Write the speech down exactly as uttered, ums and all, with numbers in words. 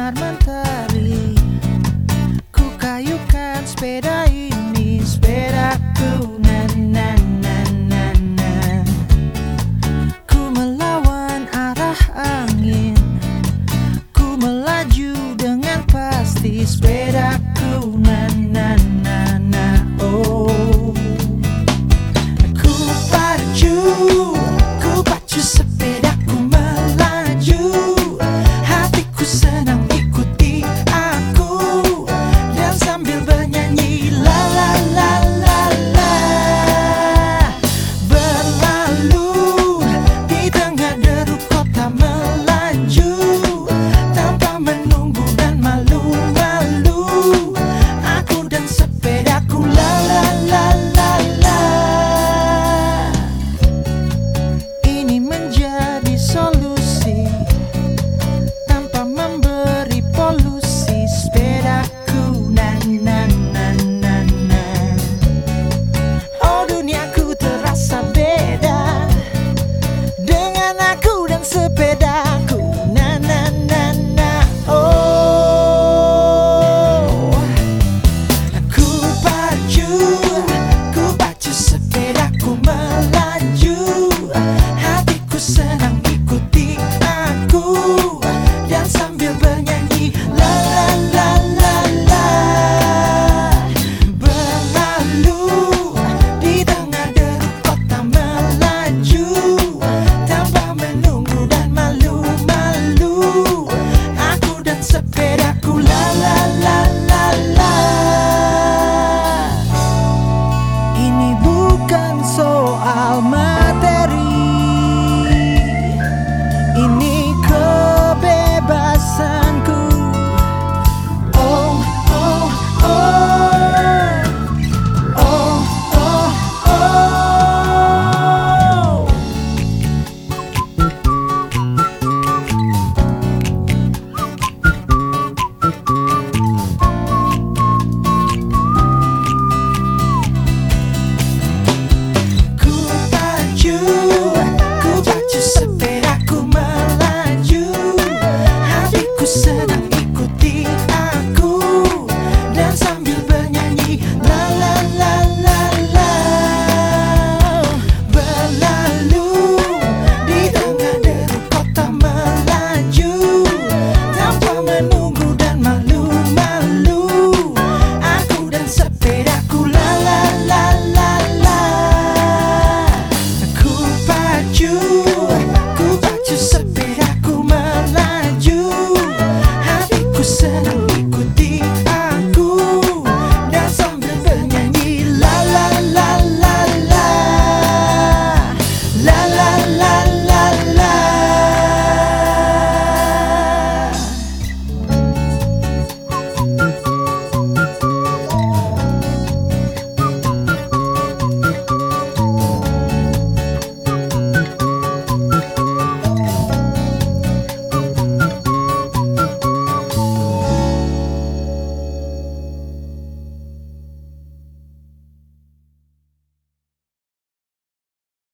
sinar mentari. Ku kayukan sepeda ini, sepedaku, na na na na na. Ku melawan arah angin, ku melaju dengan pasti, sepedaku, na na na na. Oh, ku pacu, ku pacu sepedaku melaju. Hatiku senang ikuti aku, dan sambil bernyanyi la la la la la. Berlalu di tengah deru kota melaju, tanpa menunggu dan malu-malu. Aku dan sepedaku la la la la la. Ini menjadi solusi tanpa memberi polusi, sepedaku, na na na na na. Oh, duniaku terasa beda dengan aku dan sepedaku, na na na na. Oh, ku pacu, ku pacu sepedaku melaju. Hatiku senang ikuti aku, dan sambil bernyanyi la la la la la. Berlalu di tengah deru kota melaju, tanpa menunggu dan malu-malu. Aku dan sepeda